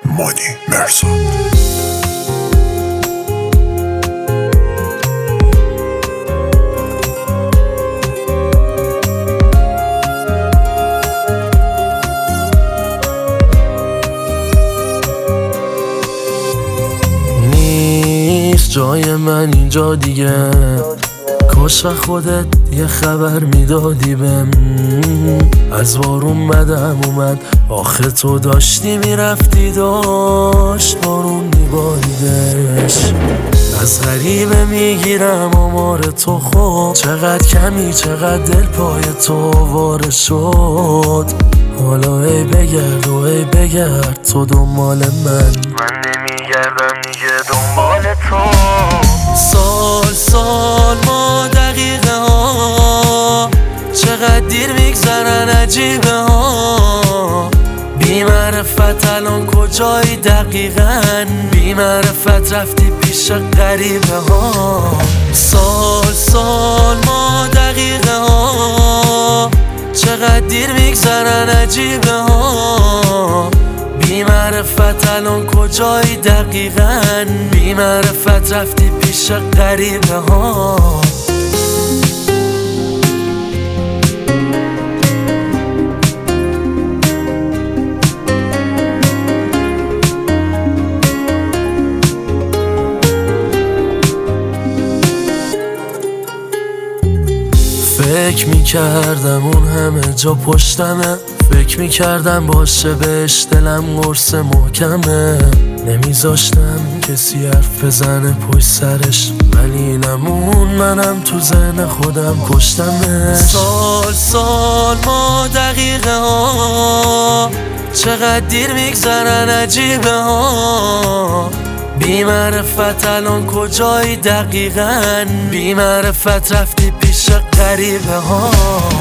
مانی مرزاد. نیست جای من اینجا دیگه، کاش خودت یه خبر میدادی بهم. از بارون بدم اومد، آخه تو داشتی میرفتی، داشت بارون میباریدش. از غریبه میگیرم آمار تو، خب چقدر کمی چقدر دل پای تو واره شد. حالا ای بگرد و ای بگرد تو دنبال من نمیگردم دیگه دنبال تو. سال ما دقیقه ها چقدر دیر میگذرن، عجیبه ها. بی معرفت الان کجایی دقیقاً؟ بی معرفت رفتی پیش غریبه ها. سال ما دقیقه ها چقدر دیر میگذرن، عجیبه ها. بی معرفت الان کجایی دقیقاً؟ بی معرفت رفتی پیش غریبه ها. فکر میکردم اون همه جا پشتمه، فکر میکردم باشه بهش دلم قرص محکمه. نمیذاشتم کسی حرف بزنه پشت سرش، ولی نمون منم تو ذهن خودم کشتمش. سال ما دقیقه ها چقدر دیر میگذرن، عجیبه ها. بی معرفت الان کجایی دقیقاً؟ بی معرفت رفتی پیش غریبه ها.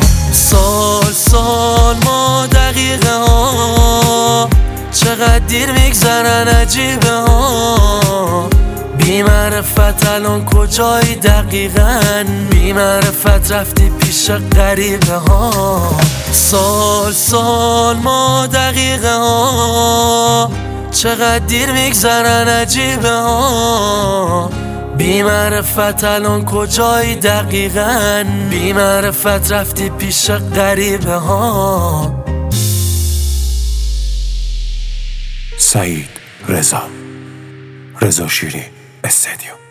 سال ما دقیقه ها چقدر دیر میگذرن، عجیبه ها. بی معرفت الان کجایی دقیقاً؟ بی معرفت رفتی پیش غریبه ها. سال ما دقیقه ها چقدر دیر میگذرن، عجیبه ها. بی معرفت الان کجایی دقیقاً؟ بی معرفت رفتی پیش غریبه ها. سعید رضا شیری استدیو.